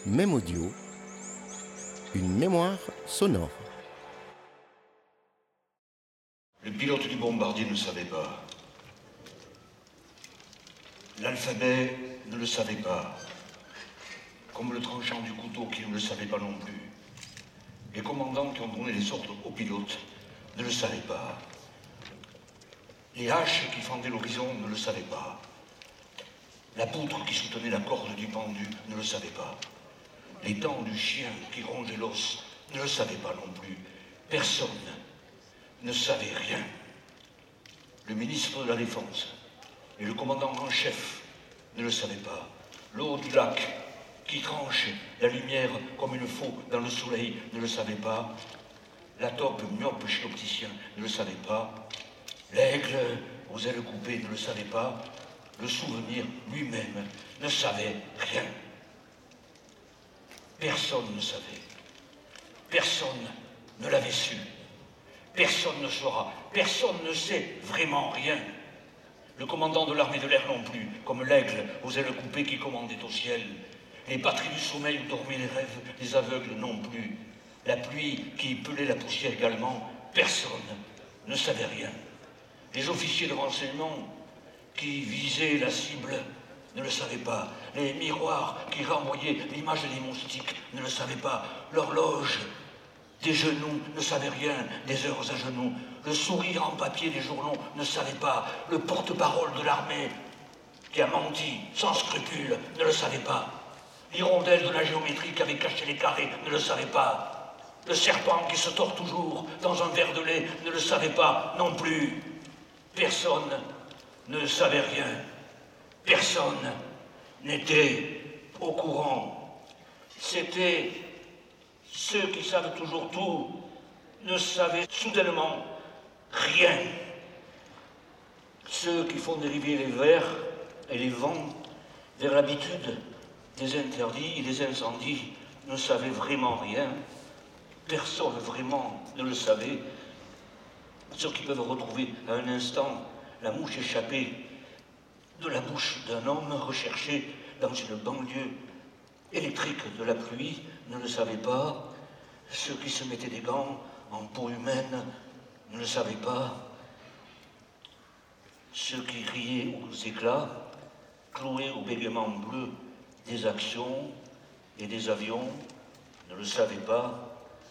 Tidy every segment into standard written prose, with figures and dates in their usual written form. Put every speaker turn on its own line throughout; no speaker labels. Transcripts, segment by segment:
Même audio, une mémoire sonore.
Le pilote du bombardier ne savait pas. L'alphabet ne le savait pas. Comme le tranchant du couteau qui ne le savait pas non plus. Les commandants qui ont donné les ordres aux pilotes ne le savaient pas. Les haches qui fendaient l'horizon ne le savaient pas. La poutre qui soutenait la corde du pendu ne le savait pas. Les dents du chien qui rongeait l'os ne le savaient pas non plus. Personne ne savait rien. Le ministre de la Défense et le commandant en chef ne le savaient pas. L'eau du lac qui tranche la lumière comme une faux dans le soleil ne le savait pas. La taupe myope chez l'opticien ne le savait pas. L'aigle aux ailes coupées ne le savait pas. Le souvenir lui-même ne savait rien. Personne ne savait. Personne ne l'avait su. Personne ne saura. Personne ne sait vraiment rien. Le commandant de l'armée de l'air non plus, comme l'aigle aux ailes coupées qui commandait au ciel. Les batteries du sommeil où dormaient les rêves des aveugles non plus. La pluie qui pelait la poussière également. Personne ne savait rien. Les officiers de renseignement qui visaient la cible ne le savaient pas. Les miroirs qui renvoyaient l'image des moustiques ne le savaient pas. L'horloge des genoux ne savait rien des heures à genoux. Le sourire en papier des journaux ne savait pas. Le porte-parole de l'armée qui a menti sans scrupule ne le savait pas. L'hirondelle de la géométrie qui avait caché les carrés ne le savait pas. Le serpent qui se tord toujours dans un verre de lait ne le savait pas non plus. Personne ne savait rien. Personne n'était au courant. C'était ceux qui savent toujours tout ne savaient soudainement rien. Ceux qui font dériver les vers et les vents vers l'habitude des interdits et des incendies ne savaient vraiment rien. Personne vraiment ne le savait. Ceux qui peuvent retrouver à un instant la mouche échappée de la bouche d'un homme recherché dans une banlieue électrique de la pluie ne le savaient pas. Ceux qui se mettaient des gants en peau humaine ne le savaient pas. Ceux qui riaient aux éclats, cloués au bégaiement bleu des actions et des avions ne le savaient pas.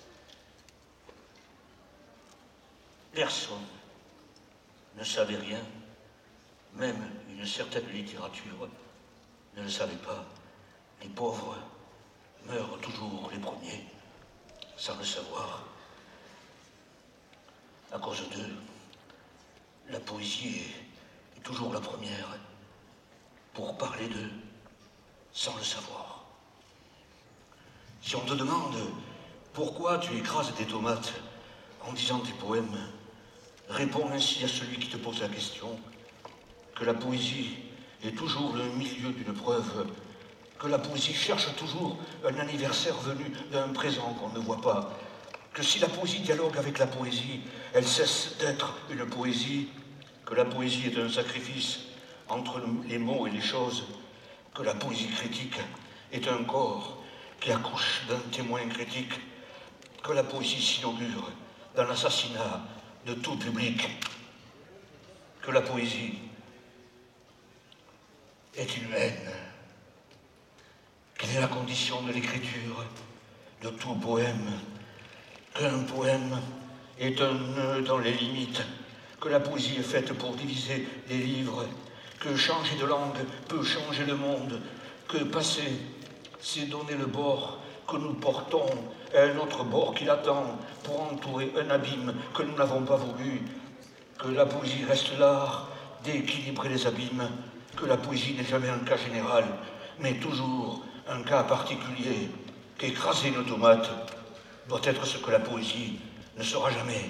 Personne ne savait rien, même une certaine littérature ne le savait pas. Les pauvres meurent toujours les premiers, sans le savoir. À cause d'eux, la poésie est toujours la première pour parler d'eux, sans le savoir. Si on te demande pourquoi tu écrases tes tomates en disant tes poèmes, réponds ainsi à celui qui te pose la question, que la poésie est toujours le milieu d'une preuve, que la poésie cherche toujours un anniversaire venu d'un présent qu'on ne voit pas, que si la poésie dialogue avec la poésie, elle cesse d'être une poésie, que la poésie est un sacrifice entre les mots et les choses, que la poésie critique est un corps qui accouche d'un témoin critique, que la poésie s'inaugure dans l'assassinat de tout public, que la poésie est une haine, qu'elle est la condition de l'écriture de tout poème, qu'un poème est un nœud dans les limites, que la poésie est faite pour diviser les livres, que changer de langue peut changer le monde, que passer, c'est donner le bord que nous portons à un autre bord qui l'attend pour entourer un abîme que nous n'avons pas voulu, que la poésie reste l'art d'équilibrer les abîmes, que la poésie n'est jamais un cas général, mais toujours un cas particulier, qu'écraser une tomate doit être ce que la poésie ne sera jamais.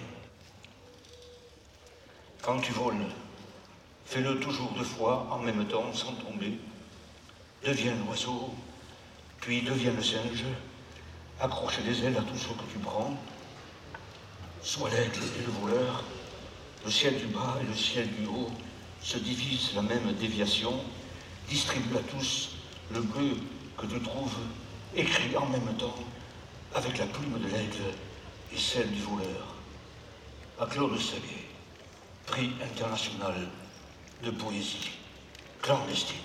Quand tu voles, fais-le toujours 2 fois en même temps sans tomber. Deviens l'oiseau, puis deviens le singe, accroche des ailes à tout ce que tu prends. Sois l'aigle et le voleur, le ciel du bas et le ciel du haut se divisent la même déviation, distribue à tous le bleu que tu trouves écrit en même temps avec la plume de l'aigle et celle du voleur, à Claude Saguet, prix international de poésie clandestine.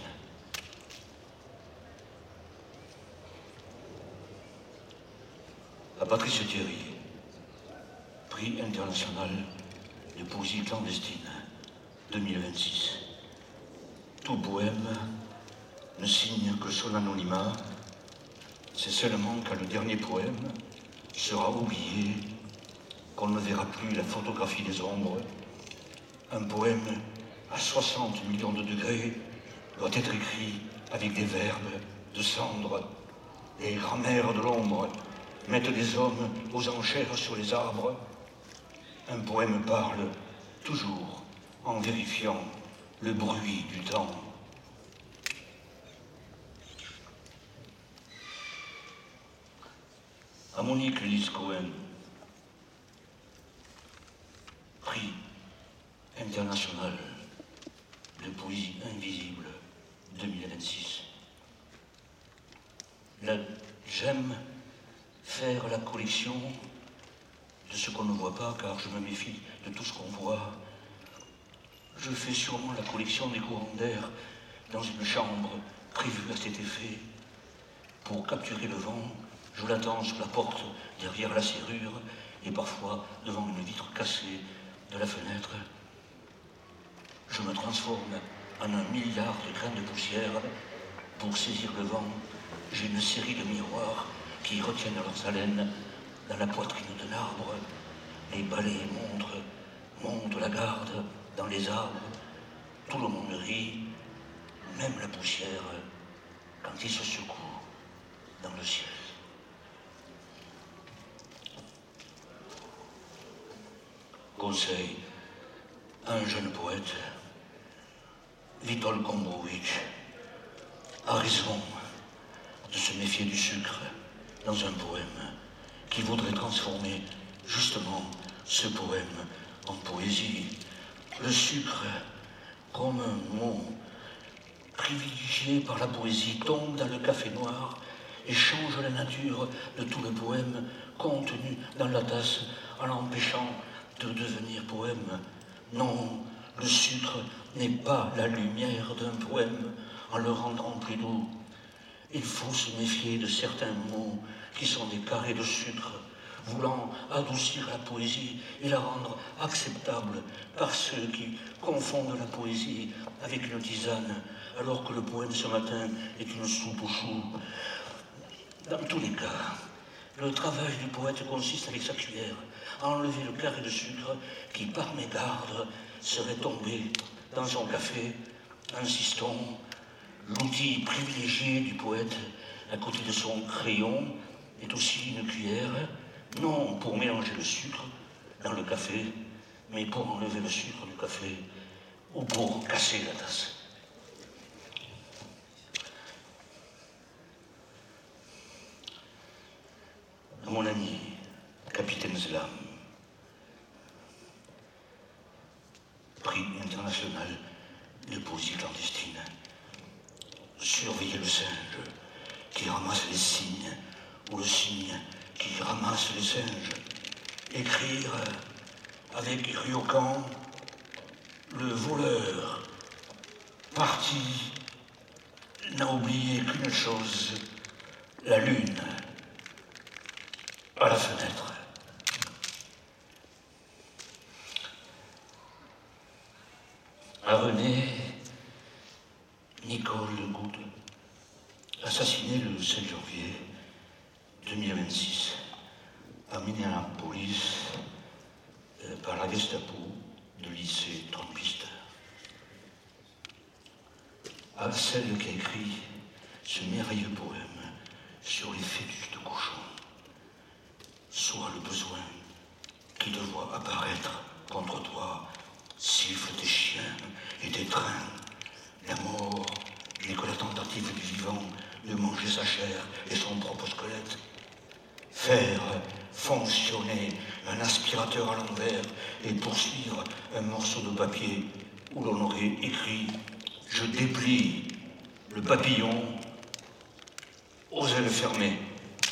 À Patrice Thierry, prix international de poésie clandestine 2026. Tout poème ne signe que son anonymat. C'est seulement quand le dernier poème sera oublié qu'on ne verra plus la photographie des ombres. Un poème à 60 millions de degrés doit être écrit avec des verbes de cendre. Les grands-mères de l'ombre mettent des hommes aux enchères sur les arbres. Un poème parle toujours en vérifiant le bruit du temps. À Monique Lys-Cohen, prix international de poésie invisible 2026. J'aime faire la collection de ce qu'on ne voit pas, car je me méfie de tout ce qu'on voit. Je fais sûrement la collection des courants d'air dans une chambre prévue à cet effet. Pour capturer le vent, je l'attends sur la porte, derrière la serrure, et parfois devant une vitre cassée de la fenêtre. Je me transforme en 1 milliard de grains de poussière. Pour saisir le vent, j'ai une série de miroirs qui retiennent leurs haleines dans la poitrine d'un arbre. Les balais montent la garde dans les arbres. Tout le monde rit, même la poussière, quand il se secoue dans le ciel. Conseil à un jeune poète, Witold Gombrowicz a raison de se méfier du sucre dans un poème qui voudrait transformer justement ce poème en poésie. Le sucre, comme un mot privilégié par la poésie, tombe dans le café noir et change la nature de tout le poème contenu dans la tasse en l'empêchant de devenir poème. Non, le sucre n'est pas la lumière d'un poème en le rendant plus doux. Il faut se méfier de certains mots qui sont des carrés de sucre, voulant adoucir la poésie et la rendre acceptable par ceux qui confondent la poésie avec une tisane, alors que le poème ce matin est une soupe aux choux. Dans tous les cas, le travail du poète consiste avec sa cuillère à enlever le carré de sucre qui, par mégarde, serait tombé dans son café. Insistons, l'outil privilégié du poète, à côté de son crayon, est aussi une cuillère, non pour mélanger le sucre dans le café, mais pour enlever le sucre du café ou pour casser la tasse. À mon ami, capitaine Zlam, prix international de poésie clandestine. Surveiller le singe qui ramasse les cygnes, ou le cygne qui ramasse les singes. Écrire avec Ryokan, le voleur parti n'a oublié qu'une chose, la lune à la fenêtre. À René, Nicole Good, assassinée le 7 janvier 2026 à Minneapolis par la Gestapo de lycée trumpiste. À celle qui a écrit ce merveilleux poème sur les fœtus de cochon, soit le besoin qui te voit apparaître contre toi siffle tes chiens et tes trains. La mort n'est que la tentative du vivant de manger sa chair et son propre squelette. Faire fonctionner un aspirateur à l'envers et poursuivre un morceau de papier où l'on aurait écrit « Je déplie le papillon ». osait le fermer.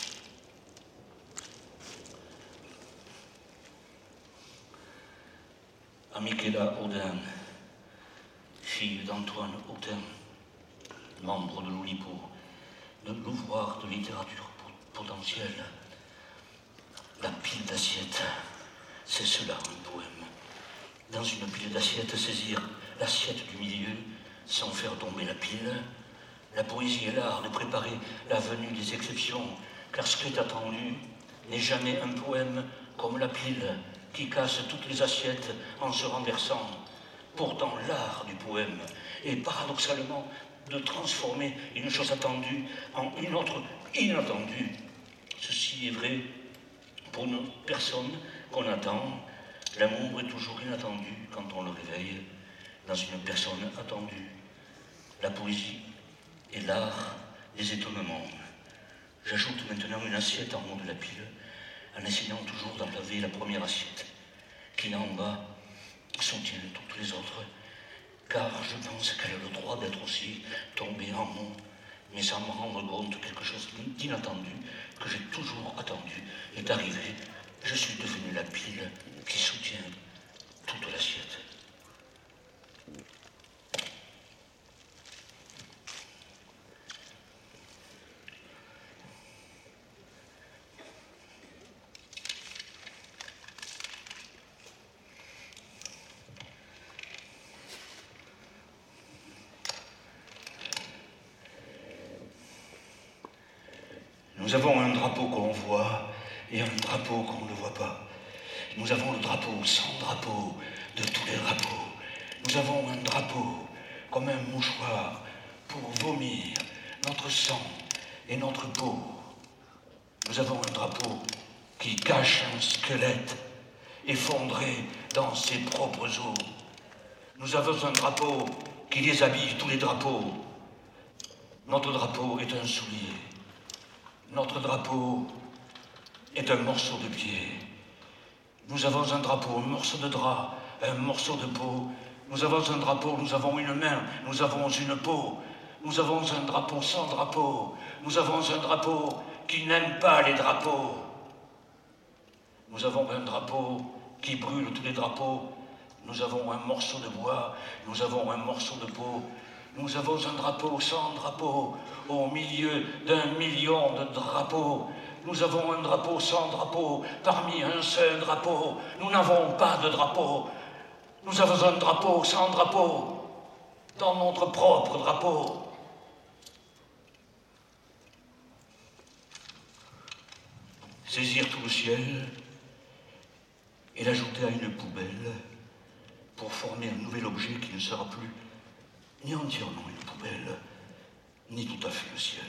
À Michaela Audin, fille d'Antoine Audin, membre de l'Oulipo, de l'ouvroir de littérature potentielle. La pile d'assiettes, c'est cela un poème. Dans une pile d'assiettes, saisir l'assiette du milieu sans faire tomber la pile. La poésie est l'art de préparer la venue des exceptions, car ce qui est attendu n'est jamais un poème comme la pile qui casse toutes les assiettes en se renversant. Pourtant, l'art du poème est paradoxalement de transformer une chose attendue en une autre inattendue. Ceci est vrai pour une personne qu'on attend. L'amour est toujours inattendu quand on le réveille dans une personne attendue. La poésie est l'art des étonnements. J'ajoute maintenant une assiette en haut de la pile, en essayant toujours d'en laver la première assiette, qui là en bas soutient toutes les autres, car je pense qu'elle a le droit d'être aussi tombée en mots, mais sans me rendre compte quelque chose d'inattendu, que j'ai toujours attendu, est arrivé. Je suis devenu la pile qui soutient toute l'assiette. Nous avons un drapeau qu'on voit et un drapeau qu'on ne voit pas. Nous avons le drapeau sans drapeau de tous les drapeaux. Nous avons un drapeau comme un mouchoir pour vomir notre sang et notre peau. Nous avons un drapeau qui cache un squelette effondré dans ses propres os. Nous avons un drapeau qui déshabille tous les drapeaux. Notre drapeau est un soulier. Notre drapeau est un morceau de pied. Nous avons un drapeau, un morceau de drap, un morceau de peau. Nous avons un drapeau, nous avons une main, nous avons une peau. Nous avons un drapeau sans drapeau. Nous avons un drapeau qui n'aime pas les drapeaux. Nous avons un drapeau qui brûle tous les drapeaux. Nous avons un morceau de bois, nous avons un morceau de peau. Nous avons un drapeau sans drapeau, au milieu d'un million de drapeaux. Nous avons un drapeau sans drapeau, parmi un seul drapeau. Nous n'avons pas de drapeau. Nous avons un drapeau sans drapeau, dans notre propre drapeau. Saisir tout le ciel et l'ajouter à une poubelle pour former un nouvel objet qui ne sera plus ni entièrement une poubelle, ni tout à fait le ciel.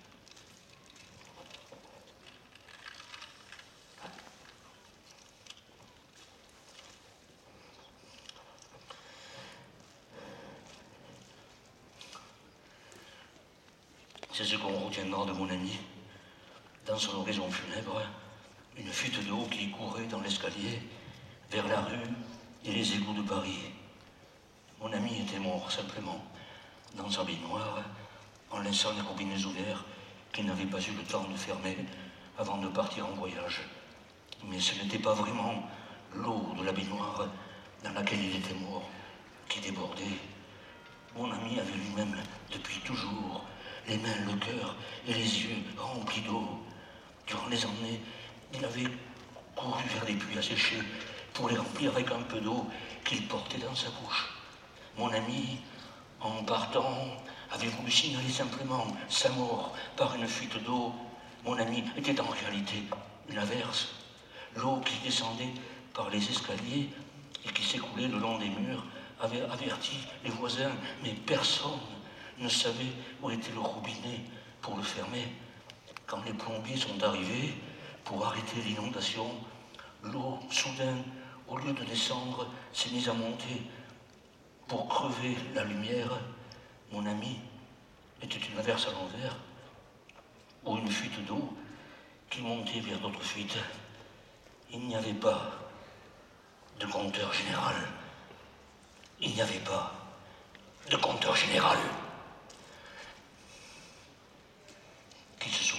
C'est ce qu'on retiendra de mon ami, dans son horizon funèbre, une fuite d'eau qui courait dans l'escalier vers la rue et les égouts de Paris. Mon ami était mort simplement dans sa baignoire, en laissant les robinets ouverts qu'il n'avait pas eu le temps de fermer avant de partir en voyage. Mais ce n'était pas vraiment l'eau de la baignoire dans laquelle il était mort qui débordait. Mon ami avait lui-même, depuis toujours, les mains, le cœur et les yeux remplis d'eau. Durant les années, il avait couru vers des puits asséchés pour les remplir avec un peu d'eau qu'il portait dans sa bouche. Mon ami, en partant, avait voulu signaler simplement sa mort par une fuite d'eau. Mon ami était en réalité une averse. L'eau qui descendait par les escaliers et qui s'écoulait le long des murs avait averti les voisins, mais personne ne savait où était le robinet pour le fermer. Quand les plombiers sont arrivés pour arrêter l'inondation, l'eau, soudain, au lieu de descendre, s'est mise à monter. Pour crever la lumière, mon ami était une averse à l'envers, ou une fuite d'eau qui montait vers d'autres fuites. Il n'y avait pas de compteur général. Il n'y avait pas de compteur général. Qu'il se soit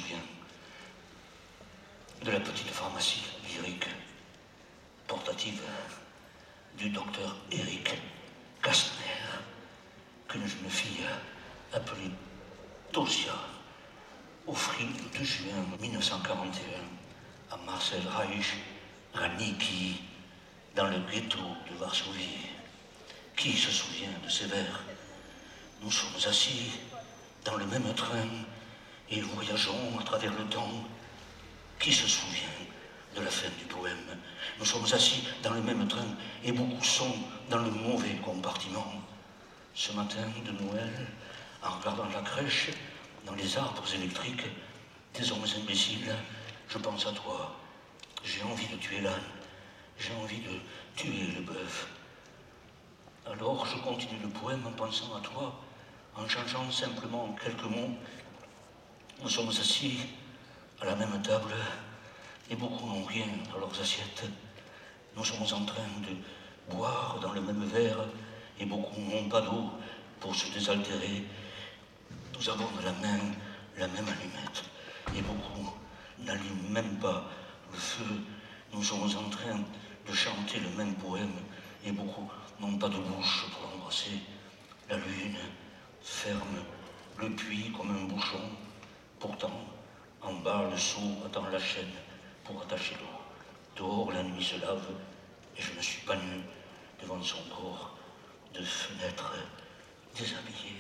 de la petite pharmacie lyrique portative du docteur Eric Kastner, qu'une jeune fille appelée Dosia offrit le 2 juin 1941 à Marcel Reich Rannicki dans le ghetto de Varsovie. Qui se souvient de ces vers? Nous sommes assis dans le même train et voyageons à travers le temps. Qui se souvient de la fin du poème? Nous sommes assis dans le même train et beaucoup sont dans le mauvais compartiment. Ce matin de Noël, en regardant la crèche, dans les arbres électriques, des hommes imbéciles, je pense à toi. J'ai envie de tuer l'âne, j'ai envie de tuer le bœuf. Alors je continue le poème en pensant à toi, en changeant simplement quelques mots. Nous sommes assis à la même table et beaucoup n'ont rien dans leurs assiettes. Nous sommes en train de boire dans le même verre et beaucoup n'ont pas d'eau pour se désaltérer. Nous avons de la même allumette et beaucoup n'allument même pas le feu. Nous sommes en train de chanter le même poème et beaucoup n'ont pas de bouche pour embrasser. La lune ferme le puits comme un bouchon. Pourtant, en bas, le seau attend la chaîne pour attacher l'eau. Dehors, la nuit se lave et je ne suis pas nu devant son corps de fenêtre déshabillé.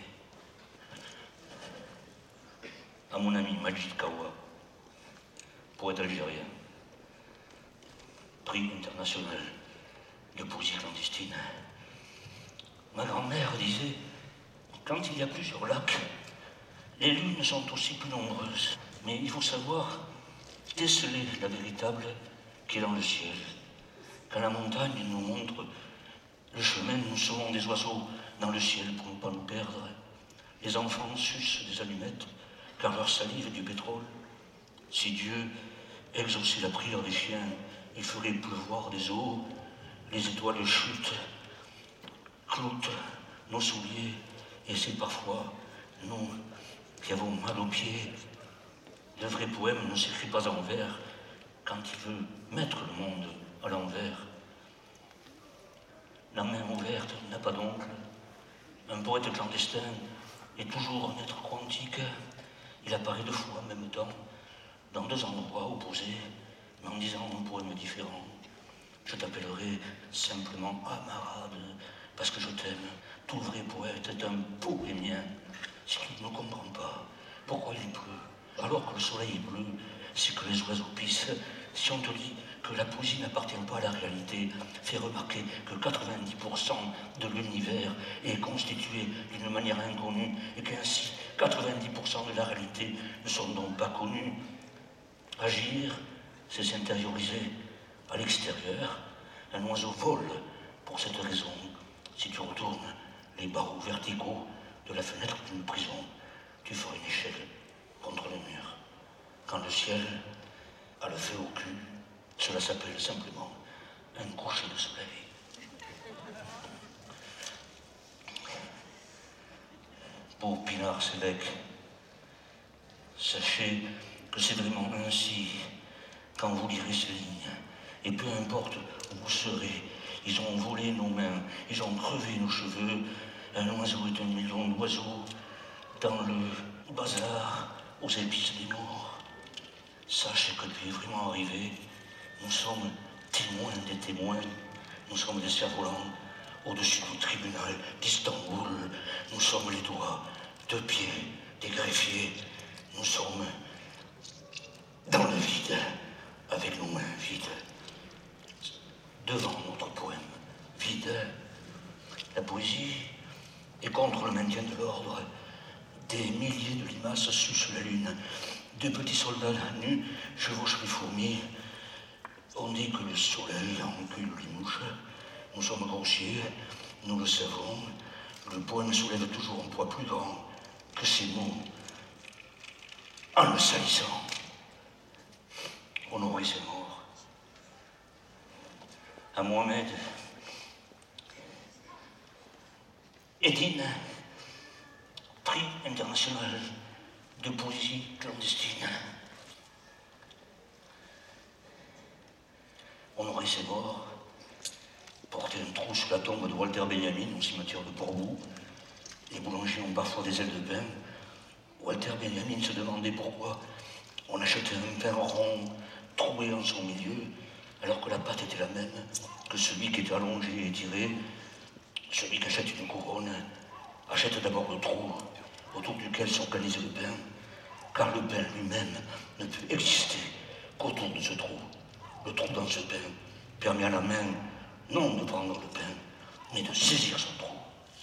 À mon ami Majid Kawa, poète algérien, prix international de poésie clandestine. Ma grand-mère disait, quand il y a plusieurs lacs, les lunes sont aussi plus nombreuses. Mais il faut savoir déceler la véritable qui est dans le ciel. Quand la montagne nous montre le chemin, nous serons des oiseaux dans le ciel pour ne pas nous perdre. Les enfants sucent des allumettes car leur salive est du pétrole. Si Dieu exauçait la prière des chiens, il ferait pleuvoir des eaux. Les étoiles chutent, cloutent nos souliers, et c'est parfois nous qui avons mal aux pieds. Le vrai poème ne s'écrit pas en vers quand il veut mettre le monde à l'envers. La main ouverte n'a pas d'oncle. Un poète clandestin est toujours un être quantique. Il apparaît 2 fois en même temps, dans 2 endroits opposés, mais en disant un poème différent. Je t'appellerai simplement Amarade, parce que je t'aime. Tout vrai poète est un bohémien. Si tu ne comprends pas pourquoi il pleut, alors que le soleil est bleu, c'est que les oiseaux pissent. Si on te dit que la poésie n'appartient pas à la réalité, fais remarquer que 90% de l'univers est constitué d'une manière inconnue et qu'ainsi 90% de la réalité ne sont donc pas connus. Agir, c'est s'intérioriser. À l'extérieur, un oiseau vole pour cette raison. Si tu retournes les barreaux verticaux de la fenêtre d'une prison, tu feras une échelle contre le mur. Quand le ciel a le feu au cul, cela s'appelle simplement un coucher de soleil. Pour Pinar Sévec, sachez que c'est vraiment ainsi quand vous lirez ces lignes. Et peu importe où vous serez, ils ont volé nos mains, ils ont crevé nos cheveux. Un oiseau est 1 million d'oiseaux dans le bazar aux épices des morts. Sachez que tu es vraiment arrivé. Nous sommes témoins des témoins. Nous sommes des cerfs-volants au-dessus du tribunal d'Istanbul. Nous sommes les doigts 2 pieds des greffiers. Nous sommes dans le vide, avec nos mains vides. Devant notre poème vide, la poésie est contre le maintien de l'ordre. Des milliers de limaces sucent la lune. 2 petits soldats nus chevauchent les fourmis. On dit que le soleil encule les mouches. Nous sommes grossiers, nous le savons. Le poème soulève toujours un poids plus grand que ces mots. En le salissant, honorer ses morts. À Mohamed, Edine, prix international de poésie clandestine. préparer ses morts, porter un trou sous la tombe de Walter Benjamin au cimetière de Portbou. Les boulangers ont parfois des ailes de pain. Walter Benjamin se demandait pourquoi on achetait un pain rond, troué en son milieu, alors que la pâte était la même que celui qui était allongé et étiré. Celui qui achète une couronne achète d'abord le trou autour duquel s'organise le pain, car le pain lui-même ne peut exister qu'autour de ce trou. Le trou dans ce pain permet à la main non de prendre le pain, mais de saisir son trou.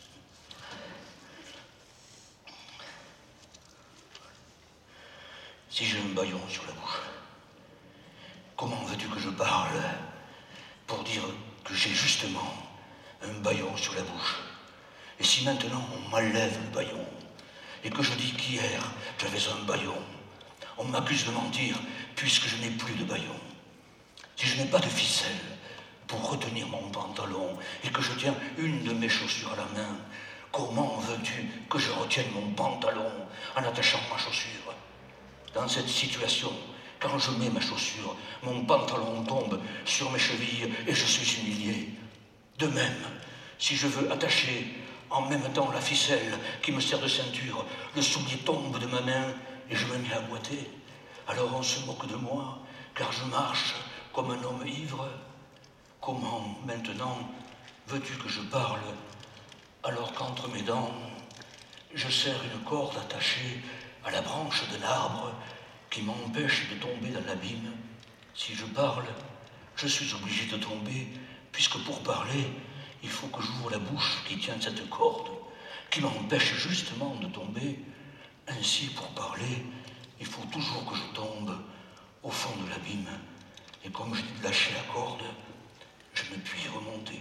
Si j'ai un bâillon sur la bouche, comment veux-tu que je parle pour dire que j'ai justement un bâillon sur la bouche? Et si maintenant on m'enlève le bâillon et que je dis qu'hier j'avais un bâillon, on m'accuse de mentir puisque je n'ai plus de bâillon. Si je n'ai pas de ficelle pour retenir mon pantalon et que je tiens une de mes chaussures à la main, comment veux-tu que je retienne mon pantalon en attachant ma chaussure? Dans cette situation, quand je mets ma chaussure, mon pantalon tombe sur mes chevilles et je suis humilié. De même, si je veux attacher en même temps la ficelle qui me sert de ceinture, le soulier tombe de ma main et je me mets à boiter. Alors on se moque de moi, car je marche comme un homme ivre. Comment, maintenant, veux-tu que je parle, alors qu'entre mes dents, je serre une corde attachée à la branche d'un arbre qui m'empêche de tomber dans l'abîme? Si je parle, je suis obligé de tomber, puisque pour parler, il faut que j'ouvre la bouche qui tient cette corde, qui m'empêche justement de tomber. Ainsi, pour parler, il faut toujours que je tombe au fond de l'abîme. Et comme j'ai lâché la corde, je ne puis remonter.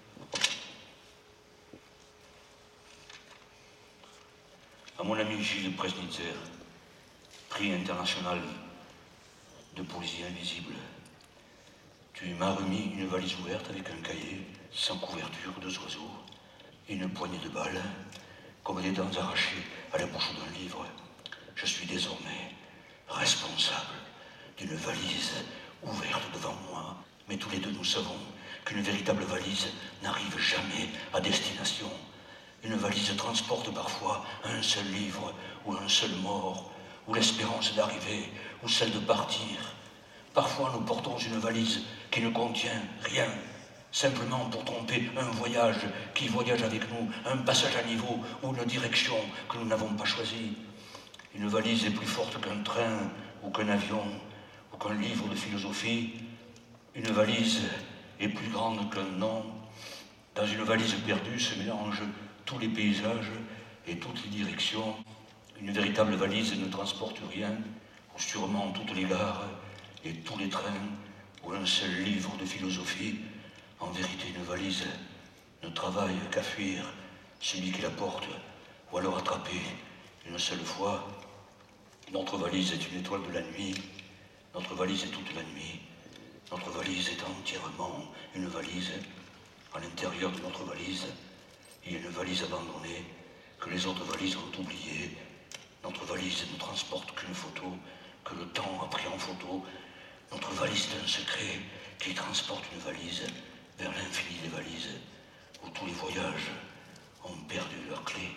À mon ami Gilles Presnitzer, prix international de poésie invisible, tu m'as remis une valise ouverte avec un cahier sans couverture, 2 oiseaux et une poignée de balles, comme des dents arrachées à la bouche d'un livre. Je suis désormais responsable d'une valise ouverte devant moi, mais tous les deux nous savons qu'une véritable valise n'arrive jamais à destination. Une valise transporte parfois un seul livre ou un seul mort, ou l'espérance d'arriver, ou celle de partir. Parfois nous portons une valise qui ne contient rien, simplement pour tromper un voyage qui voyage avec nous, un passage à niveau ou une direction que nous n'avons pas choisie. Une valise est plus forte qu'un train ou qu'un avion ou qu'un livre de philosophie. Une valise est plus grande qu'un nom. Dans une valise perdue se mélangent tous les paysages et toutes les directions. Une véritable valise ne transporte rien, ou sûrement toutes les gares et tous les trains, ou un seul livre de philosophie. En vérité, une valise ne travaille qu'à fuir celui qui la porte, ou à le rattraper une seule fois. Notre valise est une étoile de la nuit, notre valise est toute la nuit, notre valise est entièrement une valise. À l'intérieur de notre valise, il y a une valise abandonnée que les autres valises ont oubliée. Notre valise ne transporte qu'une photo que le temps a pris en photo. Notre valise est un secret qui transporte une valise vers l'infini des valises, où tous les voyages ont perdu leurs clés.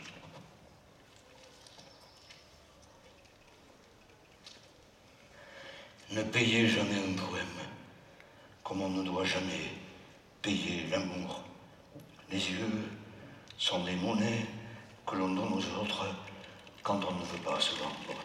Ne payez jamais un poème, comme on ne doit jamais payer l'amour. Les yeux sont des monnaies que l'on donne aux autres quand on ne veut pas se vendre.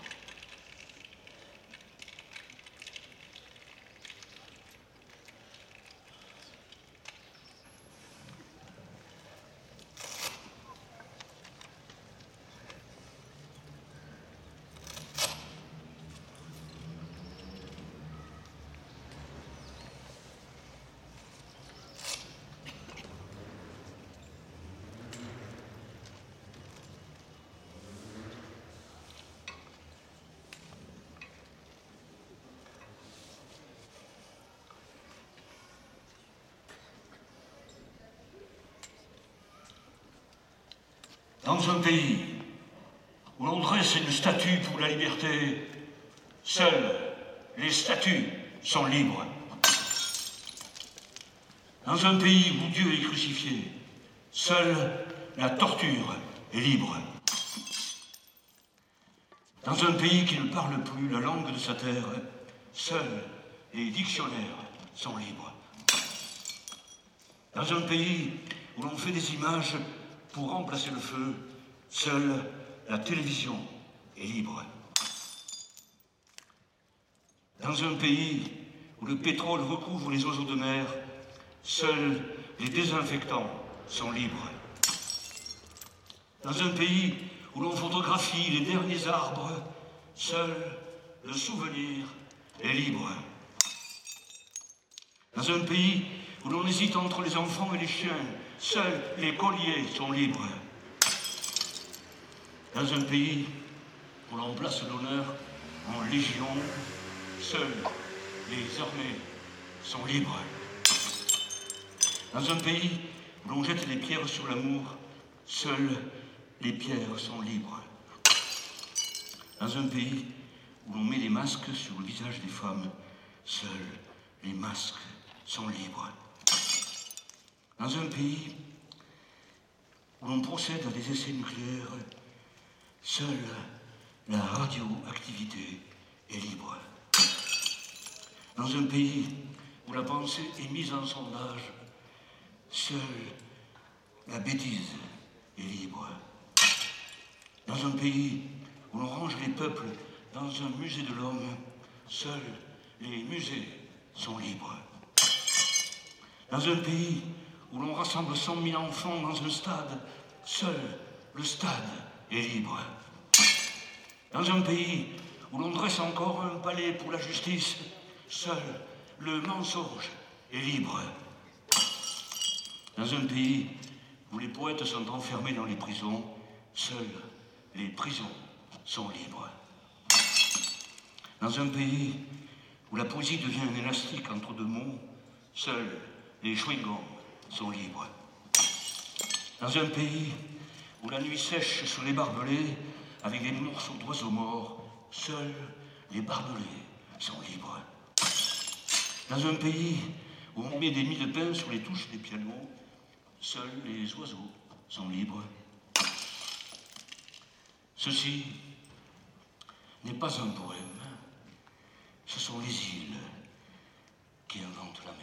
Dans un pays où l'on dresse une statue pour la liberté, seules les statues sont libres. Dans un pays où Dieu est crucifié, seule la torture est libre. Dans un pays qui ne parle plus la langue de sa terre, seuls les dictionnaires sont libres. Dans un pays où l'on fait des images pour remplacer le feu, seule la télévision est libre. Dans un pays où le pétrole recouvre les oiseaux de mer, seuls les désinfectants sont libres. Dans un pays où l'on photographie les derniers arbres, seul le souvenir est libre. Dans un pays où l'on hésite entre les enfants et les chiens, seuls les colliers sont libres. Dans un pays où l'on place l'honneur en légion, seuls les armées sont libres. Dans un pays où l'on jette des pierres sur l'amour, seules les pierres sont libres. Dans un pays où l'on met des masques sur le visage des femmes, seuls les masques sont libres. Dans un pays où l'on procède à des essais nucléaires, seule la radioactivité est libre. Dans un pays où la pensée est mise en sondage, seule la bêtise est libre. Dans un pays où l'on range les peuples dans un musée de l'homme, seuls les musées sont libres. Dans un pays où l'on rassemble 100 000 enfants dans un stade, seul le stade est libre. Dans un pays où l'on dresse encore un palais pour la justice, seul le mensonge est libre. Dans un pays où les poètes sont enfermés dans les prisons, seules les prisons sont libres. Dans un pays où la poésie devient un élastique entre deux mots, seuls les chewing-gums sont libres. Dans un pays où la nuit sèche sur les barbelés avec des morceaux d'oiseaux morts, seuls les barbelés sont libres. Dans un pays où on met des mie de pain sur les touches des pianos, seuls les oiseaux sont libres. Ceci n'est pas un poème, ce sont les îles qui inventent la mer.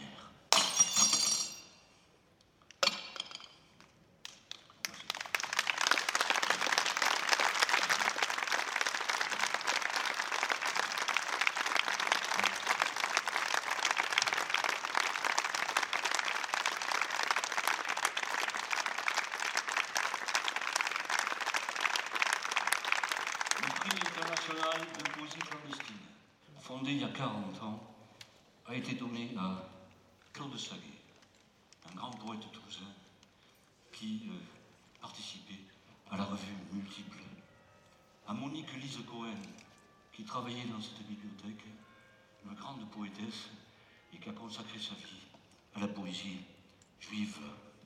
International de poésie clandestine, fondé il y a 40 ans, a été donné à Claude Saguet, un grand poète toulousain qui participait à la revue Multiple, à Monique Lise Cohen, qui travaillait dans cette bibliothèque, une grande poétesse et qui a consacré sa vie à la poésie juive,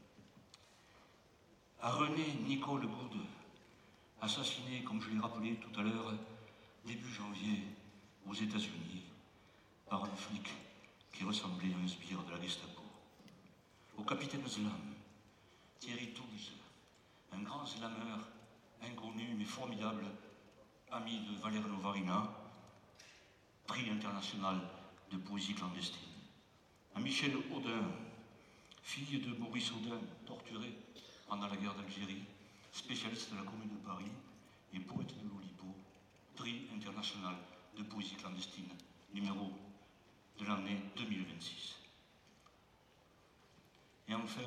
à René Nicole Goud, assassiné, comme je l'ai rappelé tout à l'heure, début janvier, aux États-Unis, par un flic qui ressemblait à un sbire de la Gestapo. Au capitaine Slam, Thierry Toulouse, un grand slameur, inconnu mais formidable, ami de Valère Novarina, prix international de poésie clandestine. À Michel Audin, fille de Maurice Audin, torturé pendant la guerre d'Algérie, spécialiste de la Commune de Paris et poète de l'Oulipo, prix international de poésie clandestine, numéro de l'année 2026. Et enfin,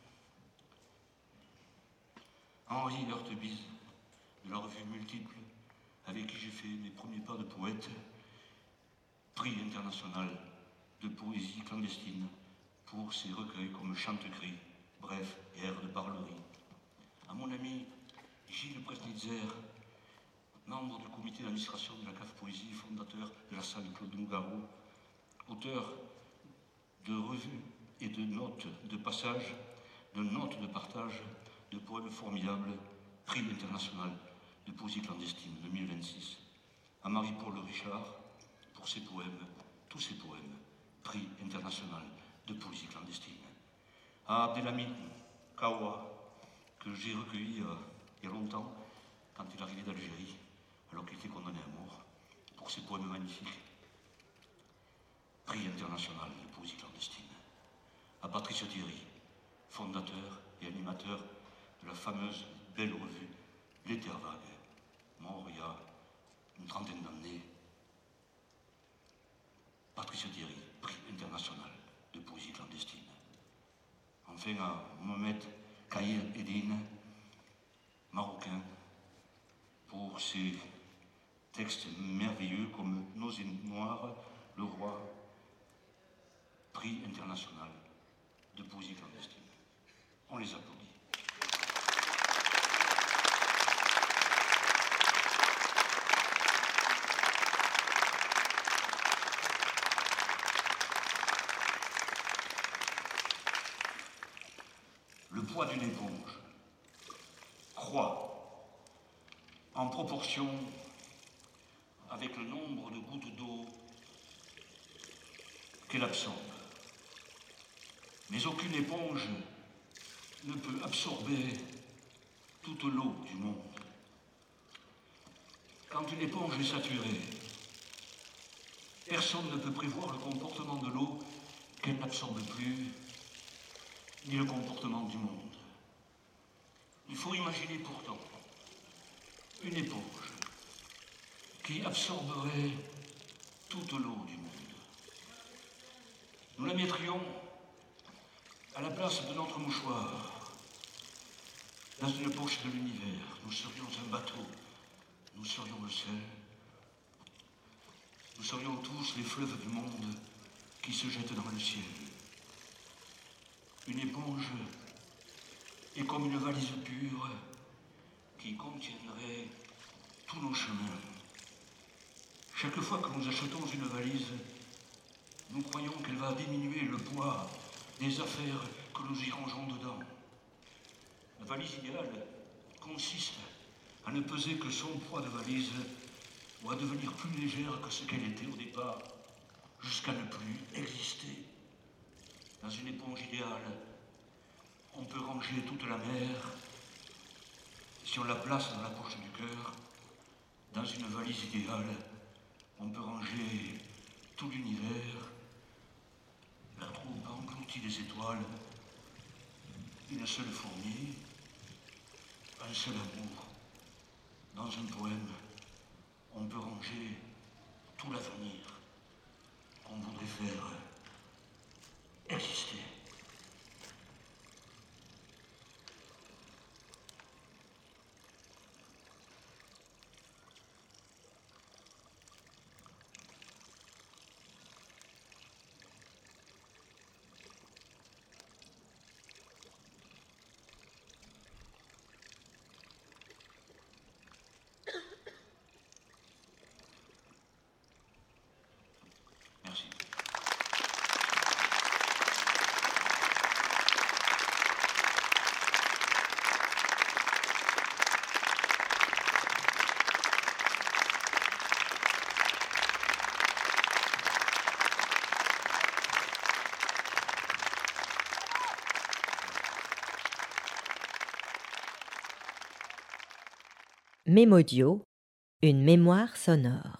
Henri Heurtebise, de la revue Multiple, avec qui j'ai fait mes premiers pas de poète, prix international de poésie clandestine pour ses recueils comme Chante-Cri, Bref et Air de parlerie. À mon ami Gilles Presnitzer, membre du comité d'administration de la CAF Poésie, fondateur de la salle Claude Nougaro, auteur de revues et de notes de passage, de notes de partage, de poèmes formidables, prix international de poésie clandestine 2026. À Marie-Paul Richard, pour ses poèmes, tous ses poèmes, prix international de poésie clandestine à Abdelhamid Kawa, que j'ai recueilli il y a longtemps, quand il arrivait d'Algérie, alors qu'il était condamné à mort, pour ses poèmes magnifiques. Prix international de poésie clandestine. À Patrice Thierry, fondateur et animateur de la fameuse belle revue L'Éther Vague, mort il y a une trentaine d'années. Patrice Thierry, prix international de poésie clandestine. Enfin à Mohamed Kahir Eddine, marocain, pour ses textes merveilleux comme Nos et Noirs, Le Roi, prix international de poésie clandestine. On les applaudit. Le poids d'une éponge croît en proportion avec le nombre de gouttes d'eau qu'elle absorbe. Mais aucune éponge ne peut absorber toute l'eau du monde. Quand une éponge est saturée, personne ne peut prévoir le comportement de l'eau qu'elle n'absorbe plus, ni le comportement du monde. Il faut imaginer pourtant une éponge qui absorberait toute l'eau du monde. Nous la mettrions à la place de notre mouchoir, dans une poche de l'univers. Nous serions un bateau, nous serions le ciel, nous serions tous les fleuves du monde qui se jettent dans le ciel. Une éponge est comme une valise pure qui contiendrait tous nos chemins. Chaque fois que nous achetons une valise, nous croyons qu'elle va diminuer le poids des affaires que nous y rangeons dedans. La valise idéale consiste à ne peser que son poids de valise ou à devenir plus légère que ce qu'elle était au départ, jusqu'à ne plus exister. Dans une éponge idéale, on peut ranger toute la mer. Si on la place dans la poche du cœur, dans une valise idéale, on peut ranger tout l'univers, la troupe engloutie des étoiles, une seule fourmi, un seul amour. Dans un poème, on peut ranger tout l'avenir qu'on voudrait faire exister. Merci.
Mémodio, une mémoire sonore.